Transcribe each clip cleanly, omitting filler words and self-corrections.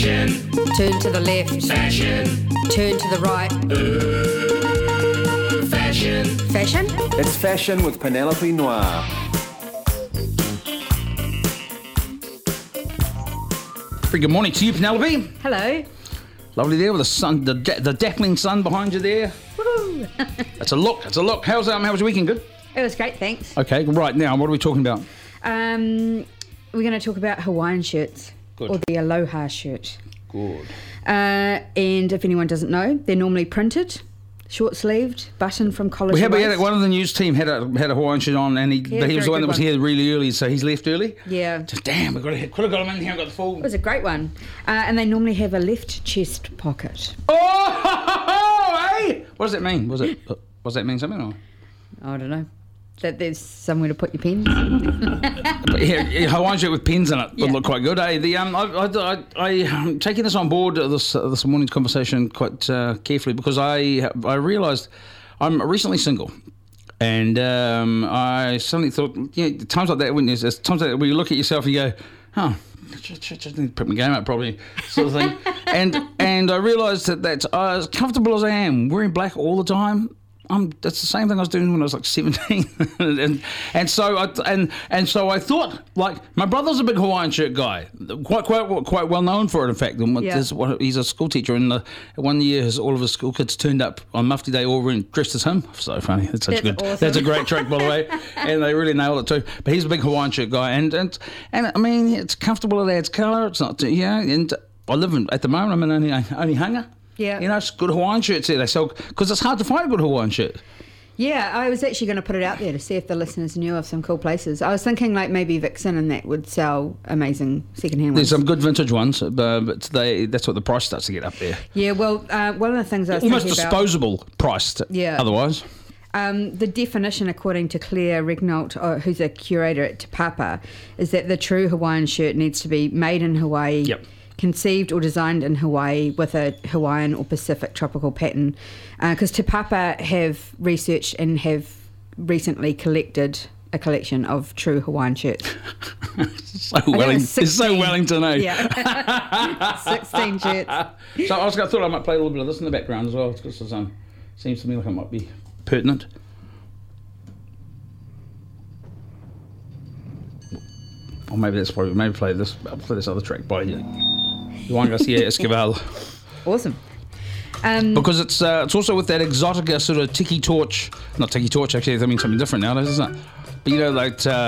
Fashion. Turn to the left. Fashion. Turn to the right. Fashion. Fashion? It's Fashion with Penelope Noir. Very good morning to you, Penelope. Hello. Lovely there with the sun, the dappling sun behind you there. Woo. That's a look. That's a look. How was your weekend? Good. It was great, thanks. Okay. Right now, what are we talking about? We're going to talk about Hawaiian shirts. Good. Or the Aloha shirt. Good. And if anyone doesn't know, they're normally printed, short-sleeved, button from collar We to had waist. one of the news team had a Hawaiian shirt on, and he a was the one very that was good here really early, so he's left early. Yeah. Damn, could have got him in here. Got the full. It was a great one. And they normally have a left chest pocket. Oh, hey! What does that mean? Does that mean something? Or? I don't know. That there's somewhere to put your pens. But yeah, Hawaiian shirt with pins in it would Yeah. look quite good. I'm taking this on board this morning's conversation quite carefully because I realised I'm recently single, and I suddenly thought, times like that when there's times like that where you look at yourself and you go, oh, just need to put my game up probably, sort of thing, and I realised that as comfortable as I am wearing black all the time. That's the same thing I was doing when I was like 17, and so I thought, like, my brother's a big Hawaiian shirt guy, quite well known for it. In fact, he's a school teacher, and one year all of his school kids turned up on Mufti Day all dressed as him. So funny, that's Awesome. That's a great trick, by the way, and they really nailed it too. But he's a big Hawaiian shirt guy, and I mean, it's comfortable, it adds colour, it's not and I live at the moment I'm in only Hanga. Yeah. It's good Hawaiian shirts there. They sell, because it's hard to find a good Hawaiian shirt. Yeah, I was actually going to put it out there to see if the listeners knew of some cool places. I was thinking like maybe Vixen and that would sell amazing secondhand There's ones. some good vintage ones, but that's what the price starts to get up there. Yeah, well, one of the things I was Almost thinking disposable priced. Yeah. Otherwise. The definition, according to Claire Regnault, who's a curator at Te Papa, is that the true Hawaiian shirt needs to be made in Hawaii. Yep. Conceived or designed in Hawaii with a Hawaiian or Pacific tropical pattern, because Te Papa have researched and have recently collected a collection of true Hawaiian shirts. It's so Wellington, eh? Yeah, 16 shirts. So I thought I might play a little bit of this in the background as well, because it seems to me like it might be pertinent. Or maybe play this. I'll play this other track by Juan Garcia Esquivel. Awesome. Because it's also with that exotica sort of tiki torch, not tiki torch actually. I mean something different nowadays, isn't it? But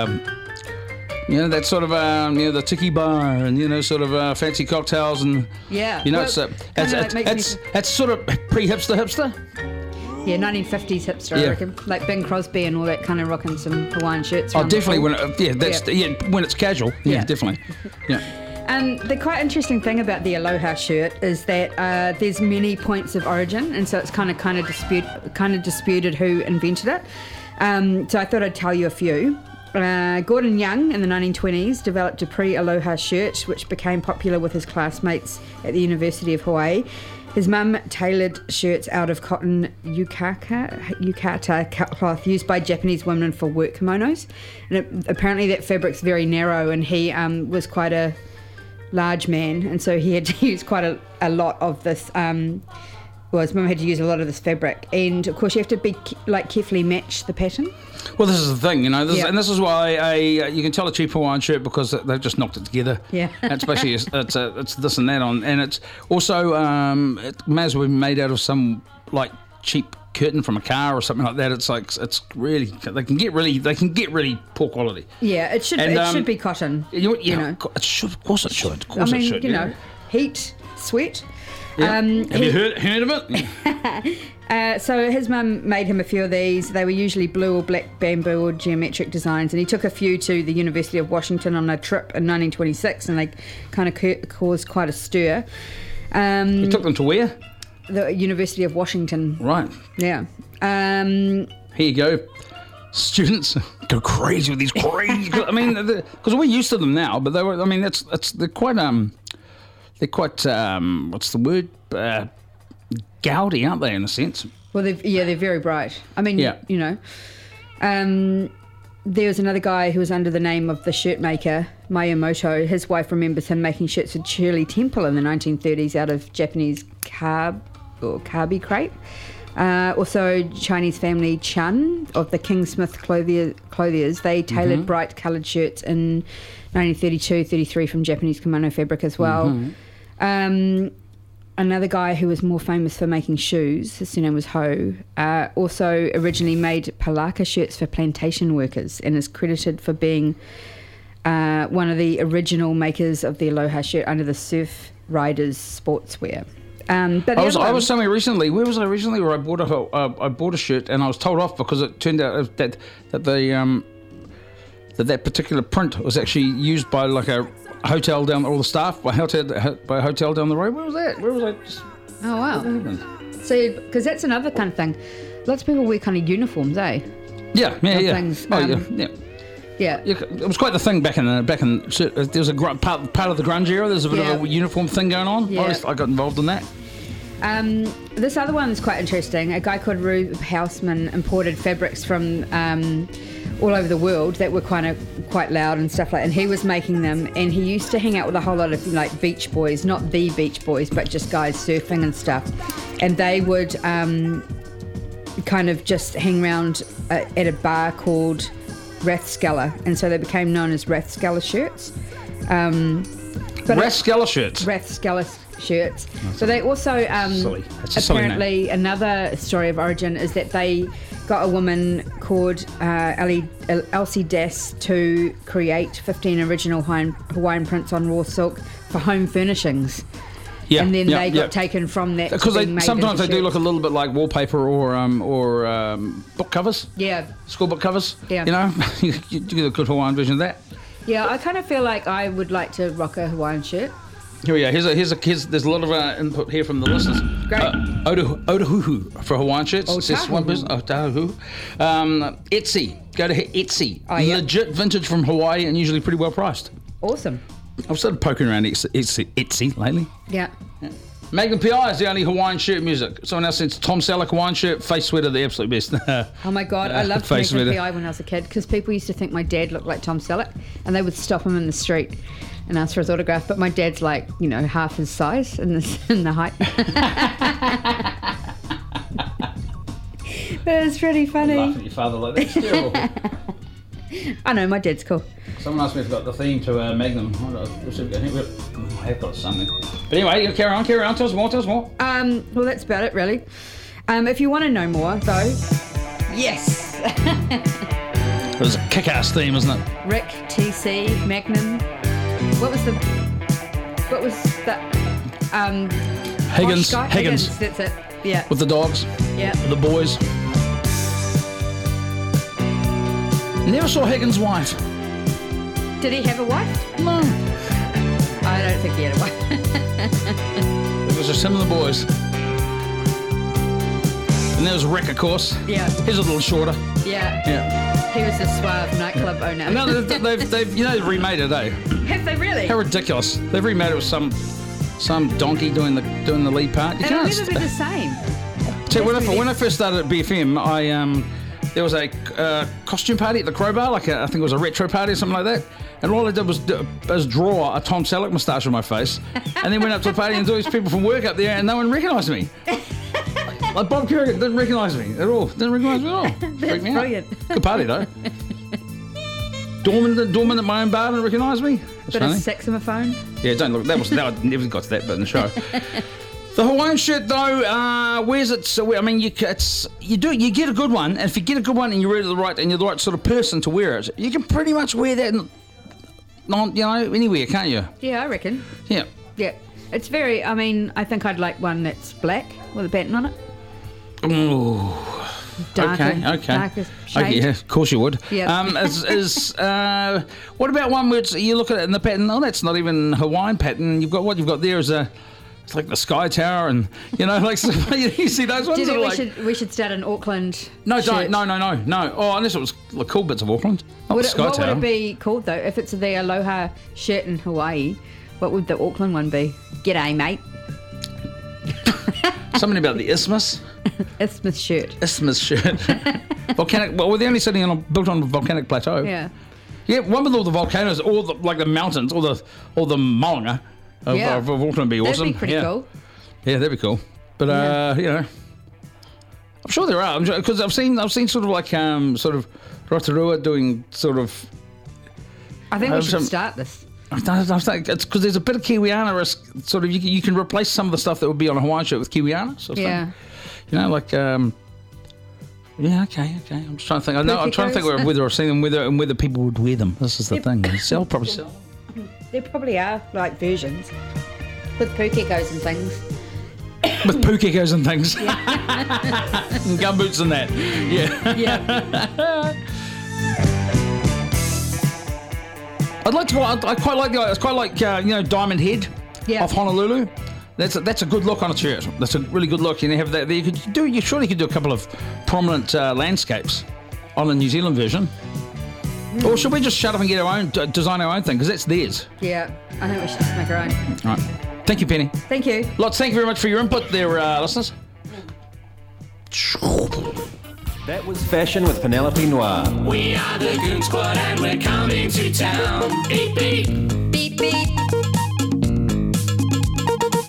that sort of the tiki bar and sort of fancy cocktails and Yeah. it's sort of pre-hipster. Yeah, 1950s hipster, Yeah. I reckon. Like Bing Crosby and all that kind of rocking some Hawaiian shirts. Oh, around the definitely. pool. When it's casual. Yeah, Yeah. definitely. Yeah. The quite interesting thing about the Aloha shirt is that there's many points of origin, and so it's kind of disputed who invented it. So I thought I'd tell you a few. Gordon Young in the 1920s developed a pre-Aloha shirt which became popular with his classmates at the University of Hawaii. His mum tailored shirts out of cotton yukata cloth used by Japanese women for work kimonos. And apparently that fabric's very narrow, and he was quite a large man, and so he had to use quite a lot of this. His mum had to use a lot of this fabric, and of course you have to be carefully match the pattern. Well, this is the thing, Yeah. and this is why you can tell a cheap Hawaiian shirt because they've just knocked it together. Yeah. It's basically it's this and that on, and it's also it may as well be made out of some like cheap curtain from a car or something like that. It's really they can get really poor quality. Yeah, it should be cotton. It should, of course it should. Of course I mean, it should. heat, sweat. Yeah. Have you heard of it? So his mum made him a few of these. They were usually blue or black bamboo or geometric designs, and he took a few to the University of Washington on a trip in 1926, and they kind of caused quite a stir. You took them to where? The University of Washington. Right. Yeah. Here you go. Students go crazy with these crazy. I mean, because we're used to them now, but they were. I mean, they're quite what's the word? Gaudy, aren't they, in a sense? Well, they're very bright. I mean, Yeah. there was another guy who was under the name of the shirt maker, Miyamoto. His wife remembers him making shirts for Shirley Temple in the 1930s out of Japanese kabi crepe. Also, Chinese family Chun of the Kingsmith clothiers, they tailored bright coloured shirts in 1932-33 from Japanese kimono fabric as well. Another guy who was more famous for making shoes, his surname was Ho, also originally made palaka shirts for plantation workers and is credited for being one of the original makers of the Aloha shirt under the Surf Riders sportswear. But I was somewhere recently. Where was I recently? Where I bought a shirt and I was told off because it turned out that that particular print was actually used by like a hotel down, all the staff by a hotel down the road. Where was that? Where was I? Oh wow! So because that's another kind of thing. Lots of people wear kind of uniforms, eh? Yeah. Things, Yeah. It was quite the thing back in. There was a part of the grunge era. There's a bit of a uniform thing going on. Yeah. I got involved in that. This other one is quite interesting. A guy called Rube Hausman imported fabrics from all over the world that were quite loud and stuff like that. And he was making them, and he used to hang out with a whole lot of like Beach Boys, not the Beach Boys, but just guys surfing and stuff. And they would kind of just hang around at a bar called Rathskeller, and so they became known as Rathskeller shirts. Rathskeller shirts. Rathskeller shirts. So they also silly. That's a silly name. apparently another story of origin is that they got a woman called Elsie Dass to create 15 original Hawaiian prints on raw silk for home furnishings. Yeah, and then they got taken from that because sometimes they do look a little bit like wallpaper or book covers. Yeah, school book covers. Yeah, you know, you get a good Hawaiian version of that. Yeah, I kind of feel like I would like to rock a Hawaiian shirt. Here we go. Here's there's a lot of input here from the listeners. Great. Otahuhu for Hawaiian shirts. Otahuhu. One person. Otahuhu. Etsy. Go to Etsy. Oh, yeah. Legit vintage from Hawaii and usually pretty well priced. Awesome. I've started poking around Etsy lately. Yeah. Magnum PI is the only Hawaiian shirt music. Someone else says Tom Selleck Hawaiian shirt, face sweater, the absolute best. Oh my God, I loved Magnum PI when I was a kid because people used to think my dad looked like Tom Selleck and they would stop him in the street and ask for his autograph. But my dad's like, half his size in the height. But it's pretty funny. Laughing at your father like that. It's terrible. I know, my dad's cool. Someone asked me if I've got the theme to Magnum. I have got something. But anyway, you carry on. Tell us more. Well, that's about it, really. If you want to know more, though, yes. It was a kick-ass theme, wasn't it? Rick, TC, Magnum. What was that? Higgins. Higgins. That's it. Yeah. With the dogs. Yeah. The boys. Never saw Higgins' wife. Did he have a wife? No. I don't think he had a wife. It was just him and the boys. And there was Rick, of course. Yeah. He's a little shorter. Yeah. Yeah. He was a suave nightclub owner. No, they've remade it, eh? Have they really? How ridiculous! They've remade it with some donkey doing the lead part. You It'll can't. never be the same. So when I first started at BFM, there was a costume party at the Crowbar, I think it was a retro party or something like that. And all I did was draw a Tom Selleck moustache on my face, and then went up to the party and there was people from work up there, and no one recognised me. Like Bob Kerrigan didn't recognise me at all. Freaked me out. Brilliant. Good party though. Doorman at my own bar didn't recognise me. Bit of saxophone. Yeah, don't look. I never got to that bit in the show. The Hawaiian shirt, though, where's it? So, I mean, you get a good one, and if you get a good one and you're the right sort of person to wear it, you can pretty much wear that, anywhere, can't you? Yeah, I reckon. Yeah. Yeah, it's very. I mean, I think I'd like one that's black with a pattern on it. Oh. Darker shade. Okay, yeah, of course you would. Yeah. What about one where you look at it in the pattern? Oh, that's not even Hawaiian pattern. What you've got there is it's like the Sky Tower, and you see those ones. Do you think we should start in Auckland? No, shirt? don't. No. Oh, unless it was the cool bits of Auckland. Not the Sky what Tower. would it be called though? If it's the Aloha shirt in Hawaii, what would the Auckland one be? G'day, mate. Something about the Isthmus. Isthmus shirt. Isthmus shirt. volcanic. Well, we're the only city built on a volcanic plateau. Yeah. Yeah, one with all the volcanoes, all the mountains, all the maunga of Auckland would be awesome. That'd be pretty cool. Yeah, that'd be cool. But I'm sure there are. Because I've seen sort of like sort of Rotorua doing sort of. I think we should start this. I think it's because there's a bit of Kiwiana risk. Sort of, you can replace some of the stuff that would be on a Hawaiian shirt with Kiwiana. Sort of thing. Like. Yeah, okay. I'm just trying to think. I'm trying to think whether I've seen them, whether people would wear them. This is the thing. Probably sell. There probably are like versions with pukekos and things. With pukekos and things. And gumboots and that. Yeah. I quite like Diamond Head off Honolulu. That's a good look on a shirt. That's a really good look. And you have that. You surely could do a couple of prominent landscapes on the New Zealand version. Or should we just shut up and get our own, design our own thing? Because that's theirs. Yeah, I think we should just make our own. All right. Thank you, Penny. Thank you. Thank you very much for your input there, listeners. That was Fashion with Penelope Noir. We are the Goon Squad and we're coming to town. Beep, beep.